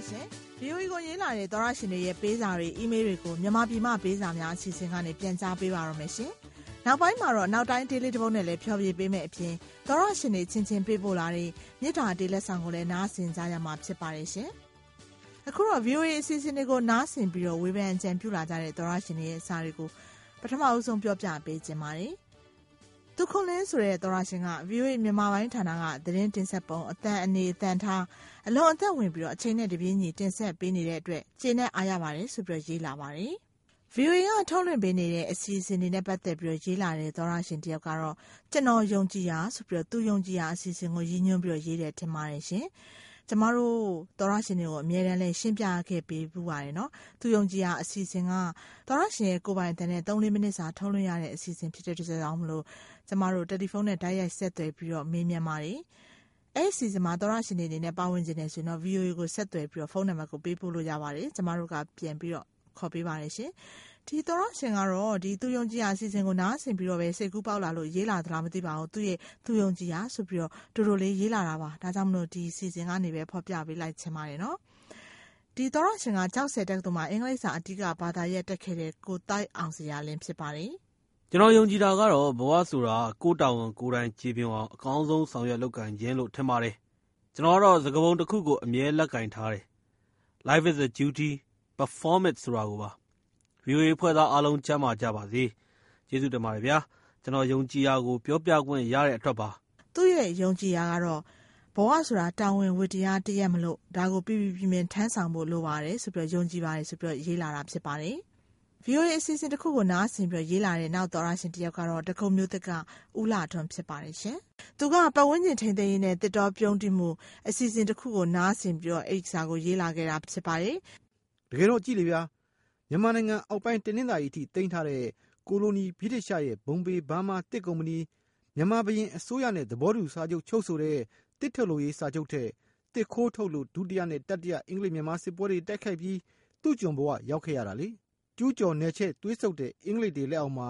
ရှင် VOA ကိုရေးလာတဲ့သောရရှင်တွေရဲ့ပေးစာတွေအီးမေးလ်တွေကိုမြန်မာပြည်မှပေးစာများအစီအစဉ်ကနေပြန်ကြားပေးပါရမယ်ရှင်နောက်ပိုင်းမှာတော့နောက်တိုင်းဒေးလေးတစ်ပုဒ်နဲ့လည်းဖျော်ဖြေပေးမယ်အပြင်သောရရှင်တွေချင်းချင်းပေးပို့လာတဲ့မြစ်တာဒေးလက်ဆောင်ကိုလည်းနားဆင်ကြရမှာဖြစ်ပါတယ်ရှင်အခုတော့ VOA အစီအစဉ်တွေကိုနားဆင်ပြီးတော့ဝေဖန်အကြံပြုလာကြတဲ့သောရရှင်တွေရဲ့စာတွေကိုပထမအဆုံးပြောပြပေးခြင်းပါတယ်သူခွန်လင်းဆိုတဲ့သောရရှင်က VOA မြန်မာပိုင်းဌာနကသတင်းတင်ဆက်ပုံအတန်အနေအတန်ထားအလွန်အသက်ဝင်ပြီးတော့အချိန်နဲ့တပြေးညီတင်ဆက်ပေးနေတဲ့အတွက်ကျေနပ်အားရပါတယ်ဆိုပြီးရေးလာပါတယ်။ VOA ကထုတ်လွှင့်ပေးနေတဲ့အစီအစဉ်တွေနဲ့ပတ်သက်ပြီးရေးလာတဲ့သောရရှင်တယောက်ကတော့ကျွန်တော်ယုံကြည်ရာဆိုပြီးသူယုံကြည်ရာအစီအစဉ်ကိုရည်ညွှန်းပြီးရေးတယ်ထင်ပါတယ်ရှင်။ကျမတို့သောရရှင်တွေကိုအမြဲတမ်းလည်းရှင်းပြခဲ့ပေးပူပါတယ်နော်။သူယုံကြည်ရာအစီအစဉ်ကသောရရှင်ရဲ့ကိုယ်ပိုင်အသံနဲ့3-4မိနစ်စာထုတ်လွှင့်ရတဲ့အစီအစဉ်ဖြစ်တဲ့အတွက်ကြောင့်မလို့ကျမတို့တယ်လီဖုန်းနဲ့တိုက်ရိုက်ဆက်သွယ်ပြီးတော့မေးမြန်းပါတယ်။အဲ့ဒီစီစဉ်မှာသောရရှင်တွေအနေနဲ့ပါဝင်ခြင်းနဲ့ဆိုရင်တော့ VOA ကိုဆက်သွယ်ပြီးတော့ဖုန်းနံပါတ်ကိုပေးပို့လို့ရပါတယ်။ကျမတို့ကပြန်ပြီးတော့ခေါ်ပေးပါတယ်ရှင်။ဒီသောရရှင်ကတော့ဒီသူယုံကြည်ရာအစီအစဉ်ကိုနားဆင်ပြီးတော့ပဲစိတ်ကူးပေါက်လာလို့ရေးလာသလားမသိပါဘူး။သူ့ရဲ့သူယုံကြည်ရာဆိုပြီးတော့တူတူလေးရေးလာတာပါ။ဒါကြောင့်မလို့ဒီအစီအစဉ်ကနေပဲဖော်ပြပေးလိုက်ချင်ပါတယ်နော်။ဒီသောရရှင်ကကြောက်စဲတက္ကသိုလ်မှာအင်္ဂလိပ်စာအဓိကဘာသာရပ်တက်ခဲ့တဲ့ကိုတိုက်အောင်စရာလင်းဖြစ်ပါတယ်။ကျွန်တော်ယုံကြည်တာကတော့ဘဝဆိုတာကိုတာဝန်ကိုယ်တိုင်ခြေပြုံအောင်အကောင်းဆုံးဆောင်ရွက်လုပ်ကင်ခြင်းလို့ထင်ပါတယ်။ကျွန်တော်ကတော့စကားပုံတစ်ခုကိုအမြဲလက်ကင်ထားတယ်။ Life is a duty, perform it ဆိုတာကိုပါ။ VOA ဖွဲ့သားအားလုံးချမ်းသာကြပါစေ။ကျေးဇူးတင်ပါတယ်ဗျာ။ကျွန်တော်ယုံကြည်ရာကိုပြောပြခွင့်ရတဲ့အတွက်ပါ။သူ့ရဲ့ယုံကြည်ရာကတော့ဘဝဆိုတာတာဝန်ဝတ္တရားတရက်မလို့ဒါကိုပြပြမြင်ထမ်းဆောင်ဖို့လိုပါတယ်ဆိုပြီးယုံကြည်ပါတယ်ဆိုပြီးရေးလာတာဖြစ်ပါတယ်။ VOA အစီအစဉ်တစ်ခုကိုနားဆင်ပြီးရေးလာတဲ့နောက်သောရရှင်တယောက်ကတော့တကုံမျိုးသက်ကဦးလာထွန်းဖြစ်ပါတယ်ရှင်။သူကပတ်ဝန်းကျင်ထိန်းသိမ်းရေးနဲ့တစ်တော်ပြုံးတိမှုအစီအစဉ်တစ်ခုကိုနားဆင်ပြီးတော့အဲ့စာကိုရေးလာခဲ့တာဖြစ်ပါတယ်။တကယ်တော့ကြည့်လေဗျာမြန်မာနိုင်ငံအောက်ပိုင်းတင်းနှင်းသာရီထိတင်ထားတဲ့ကိုလိုနီဗြိတိရှရဲ့ဘုံပေဘာမာတစ်ကုမ္ပဏီမြန်မာဘရင်အစိုးရနဲ့သဘောတူစာချုပ်ချုပ်ဆိုတဲ့တစ်ထုတ်လို့ရေးစာချုပ်တဲ့တစ်ခိုးထုတ်လို့ဒုတိယနဲ့တတိယအင်္ဂလိပ်မြန်မာစစ်ပွဲတွေတိုက်ခိုက်ပြီးသူ့ကျွန်ဘဝရောက်ခဲ့ရတာလေကျူးကျော်နယ်ချဲ့သွေးဆုပ်တဲ့အင်္ဂလိပ်တွေလက်အောက်မှာ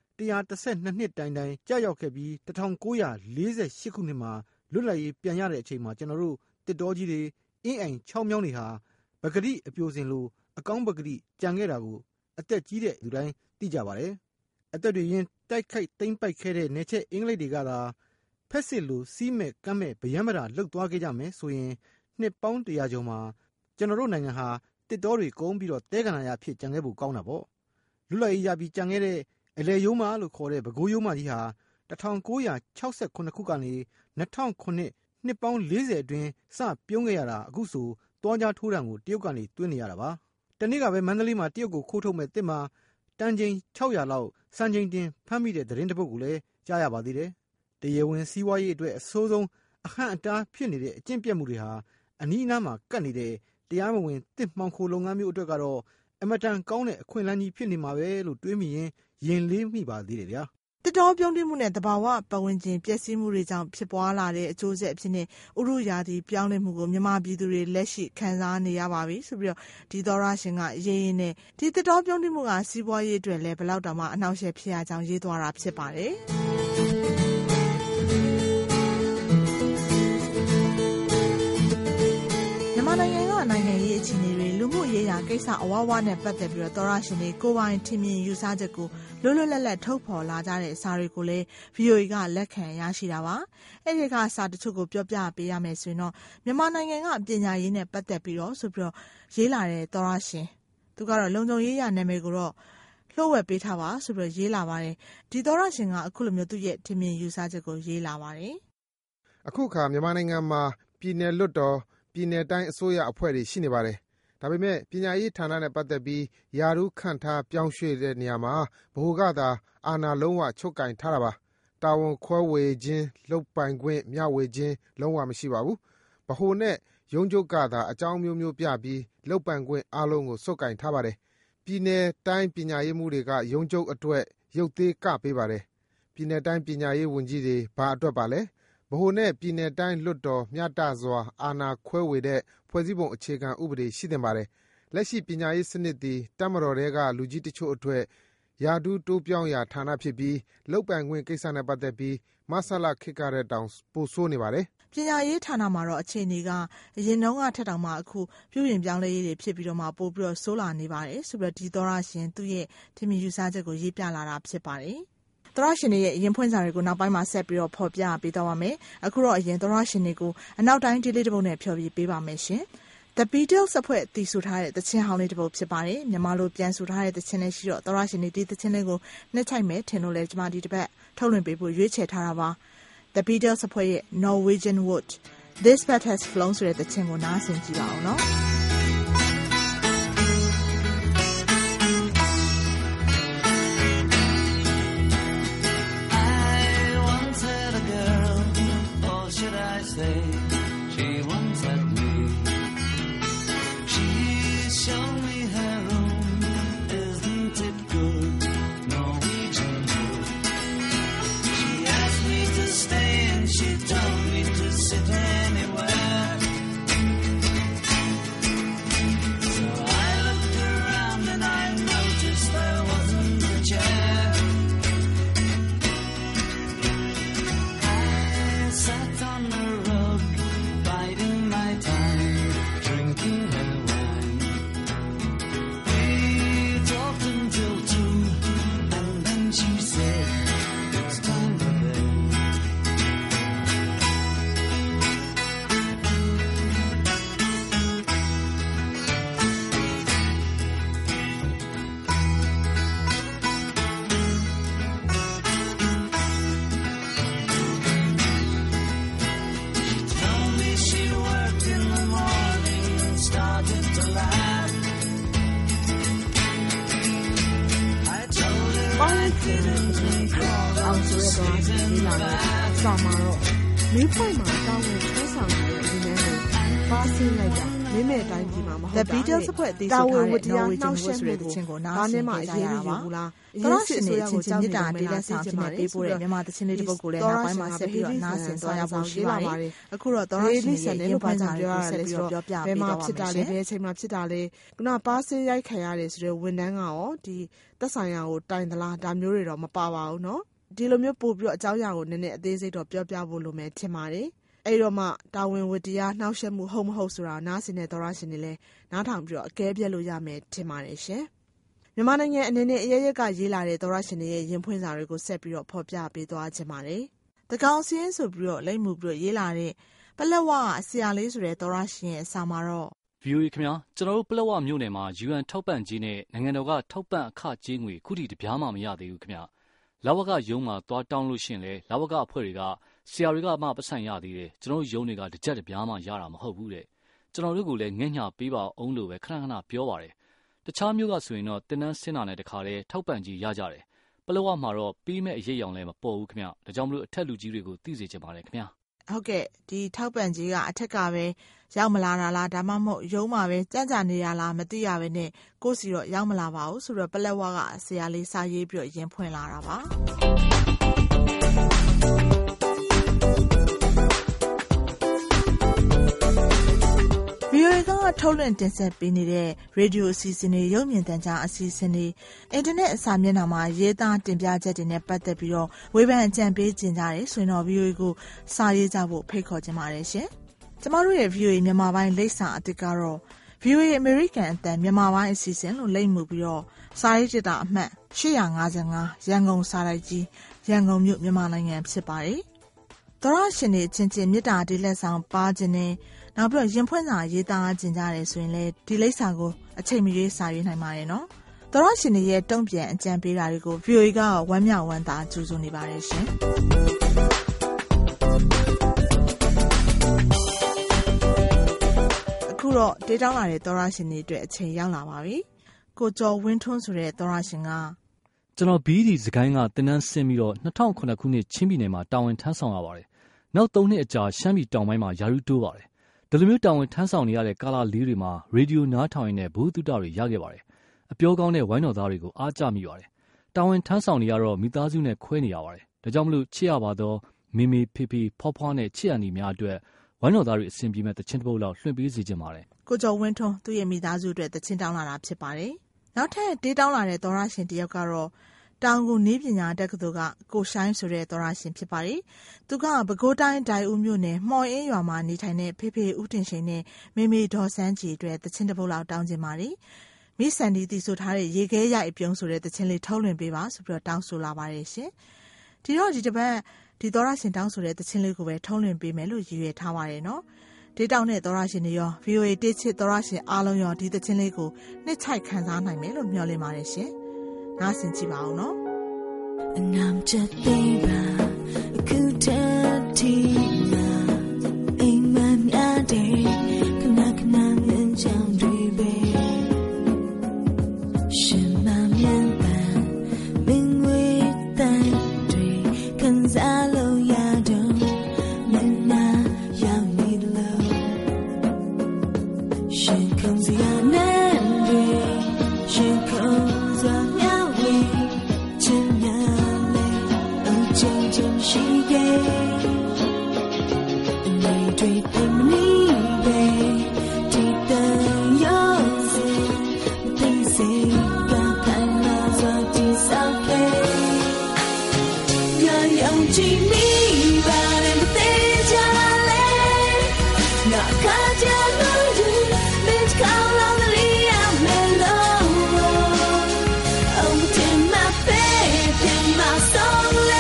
112နှစ်တိုင်ကြာရောက်ခဲ့ပြီး1948ခုနှစ်မှာလွတ်လပ်ရေးပြန်ရတဲ့အချိန်မှာကျွန်တော်တို့တစ်တော်ကြီးတွေအင်းအိမ်6မြောင်းတွေဟာပကတိအပြိုစင်လိုအကောင်းပကတိကြံခဲ့တာကိုအသက်ကြီးတဲ့လူတိုင်းသိကြပါတယ်အသက်တွေရင်တိုက်ခိုက်သိမ်းပိုက်ခဲ့တဲ့နယ်ချဲ့အင်္ဂလိပ်တွေကသာဖက်စစ်လိုစီးမဲ့ကမ်းမဲ့ဗယံမတာလှုပ်သွားခဲ့ကြမယ်ဆိုရင်နှစ်ပေါင်း100ကျော်မှာကျွန်တော်တို့နိုင်ငံဟာတစ်တော်တွေကုန်းပြီးတော့တဲကနာရဖြစ်ကြံခဲ့ဖို့ကောင်းတာပေါ့လူလိုက်ရပြီးကြံခဲ့တဲ့အလေယုံမလို့ခေါ်တဲ့ဘကိုးယုံမကြီးဟာ1968ခုကနေ2009နှစ်ပေါင်း40အတွင်းစပြုံးခဲ့ရတာအခုဆိုတွားကြားထိုးတံကိုတရုတ်ကနေတွင်းနေရတာပါတနေ့ကပဲမန္တလေးမှာတရုတ်ကိုခိုးထုတ်မဲ့တစ်မှာတန်ချိန်600လောက်စံချိန်တင်ဖမ်းမိတဲ့သတင်းတစ်ပုဒ်ကိုလည်းကြားရပါသေးတယ်တရားဝင်စီးပွားရေးအတွက်အဆိုးဆုံးအဟန့်အတားဖြစ်နေတဲ့အကျင့်ပြတ်မှုတွေဟာအနီးအနားမှာကပ်နေတဲ့တရားမဝင်တစ်မှောင်ခိုလုပ်ငန်းမျိုးအတွက်ကတော့အမတန်ကောင်းတဲ့အခွင့်အလမ်းကြီးဖြစ်နေမှာပဲလို့တွေးမိရင်ရင်လေးမိပါသေးတယ်ဗျာတစ်တော်ပြုံးတိမှုနဲ့တဘာဝပတ်ဝန်းကျင်ပျက်စီးမှုတွေကြောင့်ဖြစ်ပွားလာတဲ့အကျိုးဆက်အဖြစ်နဲ့ဥရုရာသီပြောင်းလဲမှုကိုမြန်မာပြည်သူတွေလက်ရှိခံစားနေရပါပြီဆိုပြီးတော့ဒီသောရရှင်ကရေးရင်းနဲ့ဒီတစ်တော်ပြုံးတိမှုကစီးပွားရေးအတွက်လည်းဘယ်လောက်တောင်မှအနှောက်အယှက်ဖြစ်ရကြောင်းရေးသွားတာဖြစ်ပါတယ်မြန်မာနိုင်ငံကနိုင်ငံရေးအခြေအနေတွေလူမှုရေးရာကိစ္စအဝဝနဲ့ပတ်သက်ပြီးတော့သောရရှင်တွေကိုပိုင်ထင်မြင်ယူဆချက်ကိုလွတ်လွတ်လပ်လပ်ထုတ်ဖော်လာကြတဲ့စာတွေကိုလည်း VOA ကလက်ခံရရှိတာပါအဲ့ဒီကစာတချို့ကိုပြောပြပေးရမယ်ဆိုရင်တော့မြန်မာနိုင်ငံကပညာရေးနဲ့ပတ်သက်ပြီးတော့ဆိုပြီးတော့ရေးလာတဲ့သောရရှင်သူကတော့လုံခြုံရေးရနာမည်ကိုတော့လှုပ်ဝက်ပေးထားပါဆိုပြီးတော့ရေးလာပါတယ်ဒီသောရရှင်ကအခုလိုမျိုးသူ့ရဲ့ထင်မြင်ယူဆချက်ကိုရေးလာပါတယ်အခုခါမြန်မာနိုင်ငံမှာပြည်နယ်လွတ်တော်ပြည်နယ်တိုင်းအစိုးရအဖွဲ့တွေရှိနေပါတယ်ဒါပေမဲ့ပညာရေးဌာနနဲ့ပတ်သက်ပြီးယာရုခန့်ထားပြောင်းရွှေ့တဲ့နေရာမှာဗဟိုကသာအာဏာလုံးဝချုပ်ကင်ထားတာပါတာဝန်ခွဲဝေခြင်းလုတ်ပိုင်ခွင့်မျှဝေခြင်းလုံးဝမရှိပါဘူးဗဟိုနဲ့ရုံးချုပ်ကသာအကြောင်းမျိုးမျိုးပြပြီးလုတ်ပိုင်ခွင့်အားလုံးကိုစုပ်ကင်ထားပါတယ်ပြည်နယ်တိုင်းပညာရေးမှူးတွေကရုံးချုပ်အတွက်ရုပ်သေးကပေးပါတယ်ပြည်နယ်တိုင်းပညာရေးဝန်ကြီးတွေဘာအတွက်ပါလဲဗဟိုနဲ့ပြည်နယ်တိုင်းလွတ်တော်မျှတစွာအာဏာခွဲဝေတဲ့ဖွဲ့စည်းပုံအခြေခံဥပဒေရှိသင့်ပါတယ်လက်ရှိပညာရေးစနစ်သည်တပ်မတော်ထဲကလူကြီးတချို့အတွက်ရာထူးတိုးပြောင်းရာဌာနဖြစ်ပြီးလုတ်ပိုင်ခွင့်ကိစ္စနဲ့ပတ်သက်ပြီးမဆလခေတ်ကတဲ့တောင်ပိုဆိုးနေပါတယ်ပညာရေးဌာနမှာတော့အခြေအနေကအရင်တုန်းကထက်တောင်မှအခုပြုပြင်ပြောင်းလဲရေးတွေဖြစ်ပြီးတော့မှပို့ပြီးတော့ဆိုးလာနေပါတယ်ဆိုပြီးတော့ဒီသောရရှင်သူ့ရဲ့ထင်မြင်ယူဆချက်ကိုရေးပြလာတာဖြစ်ပါတယ်သောရရှင်ရဲ့ရင်ဖွင့်စာတွေကိုနောက်ပိုင်းမှာဆက်ပြီးတော့ဖော်ပြပေးသွားပါမယ်အခုတော့အရင်သောရရှင်တွေကိုအနောက်တိုင်းဒေးလေးတစ်ပုဒ်နဲ့ဖျော်ပြပေးပါမယ်ရှင်The Beatles အဖွဲ့တည်ဆူထားတဲ့သချင်းဟောင်းလေးတစ်ပုဒ်ဖြစ်ပါတယ်မြန်မာလိုပြန်ဆူထားတဲ့သချင်းလေးရှိတော့သောရရှင်တွေဒီသချင်းလေးကိုနှစ်ချိုက်မယ်ထင်လို့လဲကျွန်မဒီတစ်ပတ်ထုတ်လွှင့်ပေးဖို့ရွေးချယ်ထားတာပါThe Beatles အဖွဲ့ရဲ့ Norwegian Wood This Bat Has Flown ဆိုတဲ့သချင်းကိုနားဆင်ကြည့်ပါဦးနော် I once had a girl, or should I say, she once had me. She showed me her room, isn't it good? Norwegian Wood. She asked me to stay and she told me to sit anywhere. So I looked around and I noticed there wasn't a chair. I sat on the rug, biding my time, drinking her wine. We talked until 2, and then she said, it's time for bed. She told me she worked in the morning and started to laugh. I told her ပေါင်း I ချင်တဲ့ didn't သချင်း crawl အောင်ဆိုရတော့ဒီလာတော့စာမှာတော့မိဖိုင်မှာတောင်းဝင်ဆွဲဆောင်နေတဲ့ဒီနေ့ကိုပါဆင်းလိုက်တာမိမဲ့တိုင်းကြီးမှာမဟုတ်တာ The Beatles အဖွဲ့တည်ဆူထားတဲ့ Norwegian Wood ဆိုတဲ့သချင်းကိုနားဆင်ကြရတာပါသောရရှင်ရဲ့ချင်းချင်းမြတ်တာဒေးလက်ဆောင်နဲ့ပေးပို့တဲ့မြန်မာသချင်းလေးတစ်ပုဒ်ကိုလည်းနောက်ပိုင်းမှာဆက်ပြီးတော့နားဆင်သွားရဖို့ရှိပါတယ်အခုတော့သောရရှင်ရဲ့ရင်ဖွင့်စာတွေကိုဆက်ပြီးတော့ပြောပြပေးတော့ပါမယ်ဘယ်အချိန်မှာဖြစ်တာလဲခုနပါဆင်းရိုက်ခံရတယ်ဆိုတော့ဝန်တန်းကရောဒီသက်ဆိုင်ရာကိုတိုင်သလားဒါမျိုးတွေတော့မပါပါဘူးเนาะဒီလိုမျိုးပို့ပြီးတော့အကြောင်းအရာကိုနည်းနည်းအသေးစိတ်တော့ပြောပြဖို့လိုမယ်ထင်ပါတယ်အဲ့တော့မှတာဝန်ဝတ္တရားနှောက်ယှက်မှုဟုတ်မဟုတ်ဆိုတာနားဆင်တဲ့သောရရှင်တွေလည်းနားထောင်ပြီးတော့အကဲပြတ်လို့ရမယ်ထင်ပါတယ်ရှင်မြန်မာနိုင်ငံအနေနဲ့အရရက်ကရေးလာတဲ့သောရရှင်တွေရဲ့ရင်ဖွင့်စာတွေကိုဆက်ပြီးတော့ဖော်ပြပေးသွားခြင်းပါတယ်တကောင်စင်းဆိုပြီးတော့လိမ့်မှုပြီးတော့ရေးလာတဲ့ပလက်ဝအဆရာလေးဆိုတဲ့သောရရှင်ရဲ့အစာမှာတော့ VOA ခင်ဗျာကျွန်တော်တို့ပလက်ဝမြို့နယ်မှာ UN ထောက်ပံ့ကြေးနဲ့နိုင်ငံတော်ကထောက်ပံ့အခကြေးငွေခုထိတပြားမှမရသေးဘူးခင်ဗျာလဝကရုံးမှာသွားတောင်းလို့ရှင်လေလဝကအဖွဲ့တွေကဆရာတွေကမှပတ်စံရသေးတယ်ကျွန်တော်တို့ရုံးတွေကတစ်ကြက်တစ်ပြားမှရတာမဟုတ်ဘူးတဲ့ကျွန်တော်တို့ကလည်းငှက်ညပေးပါအောင်လို့ပဲခဏခဏပြောပါတယ်တခြားမျိုးကဆိုရင်တော့တင်းနှန်းစင်းတာနဲ့တခါလေထောက်ပံ့ကြေးရကြတယ်ပလက်ဝမှာတော့ပေးမဲ့အရေးအယောင်လည်းမပေါ်ဘူးခင်ဗျဒါကြောင့်မလို့အထက်လူကြီးတွေကိုသိစေချင်ပါတယ်ခင်ဗျာဟုတ်ကဲ့ဒီထောက်ပံ့ကြေးကအထက်ကပဲရောက်မလာတာလားဒါမှမဟုတ်ရုံးမှာပဲကြံ့ကြာနေရလားမသိရပဲနဲ့ကိုယ့်စီတော့ရောက်မလာပါဘူးဆိုတော့ပလက်ဝကဆရာလေးစာရေးပြီးတော့ရင်ဖွင့်လာတာပါVOA ကထုတ်လွှင့်တင်ဆက်ပေးနေတဲ့ရေဒီယိုအစီအစဉ်တွေရုပ်မြင်သံကြားအစီအစဉ်တွေအင်တာနက်အစာမျက်နှာမှာရေးသားတင်ပြချက်တွေနဲ့ပတ်သက်ပြီးတော့ဝေဖန်အကြံပေးခြင်းကြတယ်ဆိုရင်တော့ VOA ကိုစာရေးကြဖို့ဖိတ်ခေါ်ခြင်းပါတယ်ရှင်။ကျမတို့ရဲ့ VOA မြန်မာပိုင်းလိပ်စာအသစ်ကတော့ VOA American အသံမြန်မာပိုင်းအစီအစဉ်လို့လိပ်မှုပြီးတော့စာရေးကြတာအမှတ်855ရန်ကုန်စာရိုက်ကြီးရန်ကုန်မြို့မြန်မာနိုင်ငံဖြစ်ပါတယ်။သောရရှင်တွေချင်းချင်းမြတ်တာဒီလက်ဆောင်ပါခြင်းနဲ့နောက်ပြီးတော့ရင်ဖွင့်စာရေးသားခြင်းကြတယ်ဆိုရင်လေဒီလိပ်စာကိုအချိန်မရွေးစာရေးနိုင်ပါတယ်နော်။သောရရှင်တွေရဲ့တုံ့ပြန်အကြံပေးတာတွေကို VOA ကဝမ်းမြောက်ဝမ်းသာကြိုဆိုနေပါတယ်ရှင်။အခုတော့ဒေးတောင်းလာတဲ့သောရရှင်တွေအတွက်အချိန်ရောက်လာပါပြီ။ကိုကျော်ဝင်းထွန်းဆိုတဲ့သောရရှင်ကကျွန်တော်ဘီဒီစကိုင်းကတင်းနှန်းဆင်းပြီးတော့2009ခုနှစ်ချင်းပြည်နယ်မှာတာဝန်ထမ်းဆောင်ရပါတယ်။နောက်3နှစ်အကြာရှမ်းပြည်တောင်ပိုင်းမှာယာရုတိုးပါတယ်။ဒီလိုမျိုးတာဝန်ထမ်းဆောင်နေရတဲ့ကာလလေးတွေမှာရေဒီယိုနားထောင်ရင်းနဲ့ဘုသူတ္တတွေရခဲ့ပါတယ်။အပြောကောင်းတဲ့ဝိုင်းတော်သားတွေကိုအားကျမိပါတယ်။တာဝန်ထမ်းဆောင်နေရတော့မိသားစုနဲ့ခွဲနေရပါတယ်။ဒါကြောင့်မလို့ချစ်ရပါတော့မေမေဖေဖေဖွားဖွားနဲ့ချစ်ရနေများအတွက်ဝိုင်းတော်သားတွေအစဉ်ပြေမဲ့တခြင်းတစ်ပုဒ်လောက်လွှင့်ပေးစီခြင်းပါတယ်။ကိုကျော်ဝင်းထွန်းသူ့ရဲ့မိသားစုအတွက်တခြင်းတောင်းလာတာဖြစ်ပါတယ်။နောက်ထပ်ဒေးတောင်းလာတဲ့သောရရှင်တယောက်ကတော့တောင်ကုန်နည်းပညာတက္ကသိုလ်ကကိုရှိုင်းဆိုတဲ့သောရရှင်ဖြစ်ပါတယ်။သူကပဲခူးတိုင်းဒိုင်ဦးမြို့နယ်မှော်အင်းရွာမှာနေထိုင်တဲ့ဖေဖေဦးတင်ရှိန်နဲ့မေမေဒေါ်စန်းကြည်အတွက်တခြင်းတစ်ပုဒ်လောက်တောင်းချင်ပါတယ်။မိဆန်ဒီတီဆိုထားတဲ့ရေခဲရိုက်ပြုံးဆိုတဲ့တခြင်းလေးထုတ်လွှင့်ပေးပါဆိုပြီးတော့တောင်းဆိုလာပါတယ်ရှင်။ဒီတော့ဒီတစ်ပတ်ဒီသောရရှင်တောင်းဆိုတဲ့တခြင်းလေးကိုပဲထုတ်လွှင့်ပေးမယ်လို့ရည်ရွယ်ထားပါတယ်နော်။ဒေတောင်နဲ့သောရရှင်တွေရော VOA တိချစ်သောရရှင်အားလုံးရောဒီတခြင်းလေးကိုနှစ်ချိုက်ခံစားနိုင်မယ်လို့မျှော်လင့်ပါတယ်ရှင်။နားဆင်ကြည့်ပါအောင်နော်။ I'm just baby, good tea. Ain't my day, can I mention baby? Shima mian bing with that tree, can zalo yado, nana young need love. She comes your name, she comes on your way. She gave and they treat them babe. Treat them yours, but they say God kind of is okay. You're young to me, but I'm not cut your mood, bitch, call on the Liam Mellow. Oh, in my faith, in my soul.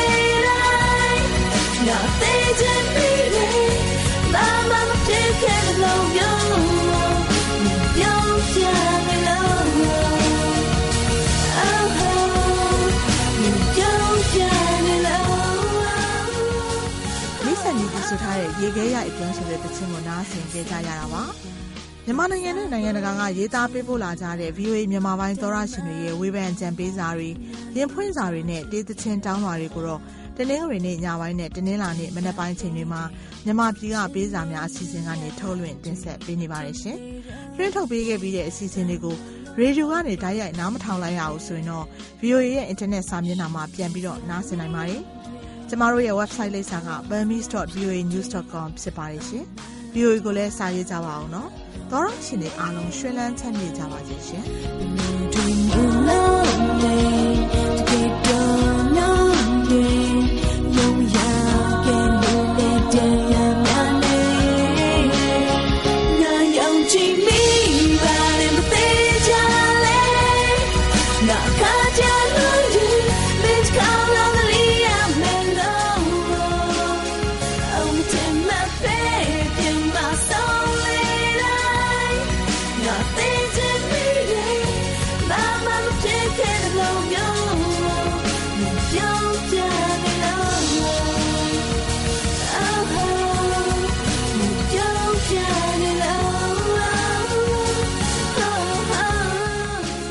ဆိုထားတဲ့ရေခဲရိုက်ပြုံးဆိုတဲ့တခြင်းကိုနားဆင်ကြကြရတာပါမြန်မာနိုင်ငံနဲ့နိုင်ငံတကာကရေးသားပေးပို့လာကြတဲ့ VOA မြန်မာပိုင်းသောရရှင်တွေရဲ့ဝေဖန်အကြံပေးစာတွေရင်ဖွင့်စာတွေနဲ့တေးသခြင်းတောင်းတာတွေကိုတော့တနင်္ဂနွေနေ့ညပိုင်းနဲ့တနင်္လာနေ့မနက်ပိုင်းချိန်တွေမှာမြန်မာပြည်ကပေးစာများအစီအစဉ်ကနေထုတ်လွှင့်တင်ဆက်ပေးနေပါတယ်ရှင်လွှင့်ထုတ်ပေးခဲ့ပြီးတဲ့အစီအစဉ်တွေကိုရေဒီယိုကနေတိုက်ရိုက်နားမထောင်လိုက်ရအောင်ဆိုရင်တော့ VOA ရဲ့အင်တာနက်စာမျက်နှာမှာပြန်ပြီးတော့နားဆင်နိုင်ပါတယ်ကျမတို့ရဲ့ website လိပ်စာက burmese.voanews.com ဖြစ်ပါတယ်ရှင်။ VOA ကိုလည်းစာရေးကြပါအောင်နော်။သောရရှင်တွေအားလုံးရွှင်လန်းချမ်းမြေ့ကြပါစေရှင်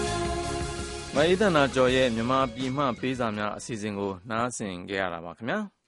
မအေးသန္တာကျော်ရဲ့မြန်မာပြည်မှပေးစာများအစီအစဉ်ကိုနားဆင်ကြရတာပါခင်ဗျာ။